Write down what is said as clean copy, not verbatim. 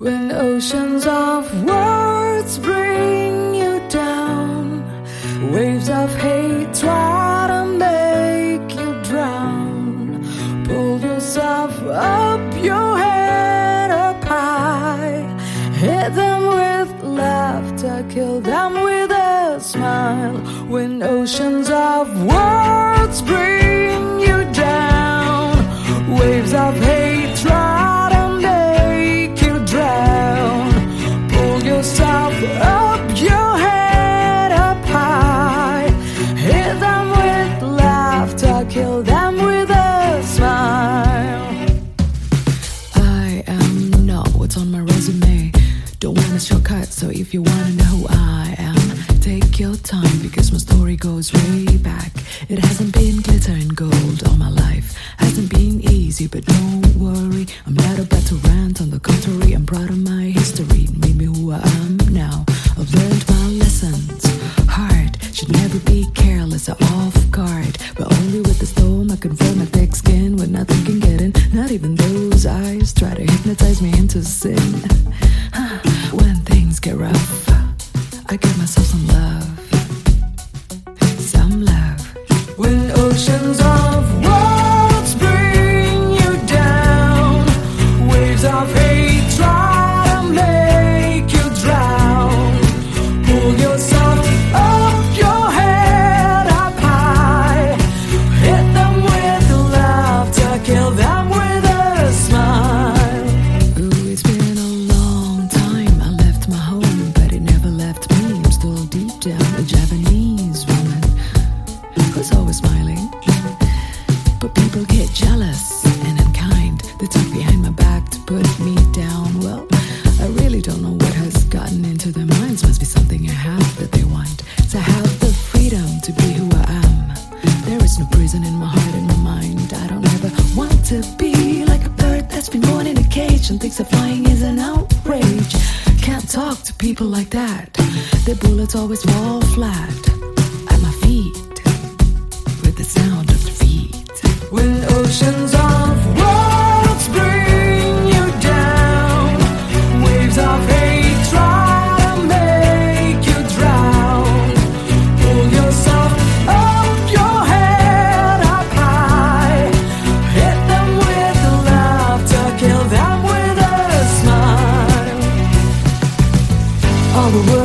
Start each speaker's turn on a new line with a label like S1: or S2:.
S1: When oceans of words bring you down, waves of hate try to make you drown. Pull yourself up, your head up high. Hit them with laughter, kill them with a smile. When oceans of words bring you down, waves of hate try to make you drown. Pull yourself up, your head up high. Hit them with laughter, kill them with a smile. I am not what's on my resume. Don't want a shortcut, so if you wanna know who I am, take your time, because my story goes way back. It hasn't been glitter and gold all my life. Hasn't been easy, but don't worry, I'm not about to rant. On the contrary, I'm proud of my history. It made me who I am now. I've learned my lessons. Heart should never be careless or off guard, but only with the storm I confront my thick skin when nothing can get in. Not even those eyes try to hypnotize me into sin. When things get rough, I give myself some love. Some love. When oceans of words bring you down, waves of hate try to make you drown. Pull yourself up, your head up high. Hit them with laughter, kill them with a smile. Ooh, it's been a long time. I left my home, but it never left me. I'm still deep down a Japanese woman who's always smiling. But people get jealous and unkind. They talk behind my back to put me down. Well, I really don't know what has gotten into their minds. Must be something I have that they want. To have the freedom to be who I am. There is no prison in my heart and my mind. I don't ever want to be like a bird that's been born in a cage and thinks that flying is an outrage. Can't talk to people like that. Their bullets always fall flat at my feet, with the sound of defeat. When oceans of words bring you down, waves of hate try to make you drown. Pull yourself up, your head up high. Hit them with laughter, kill them with a smile. All the world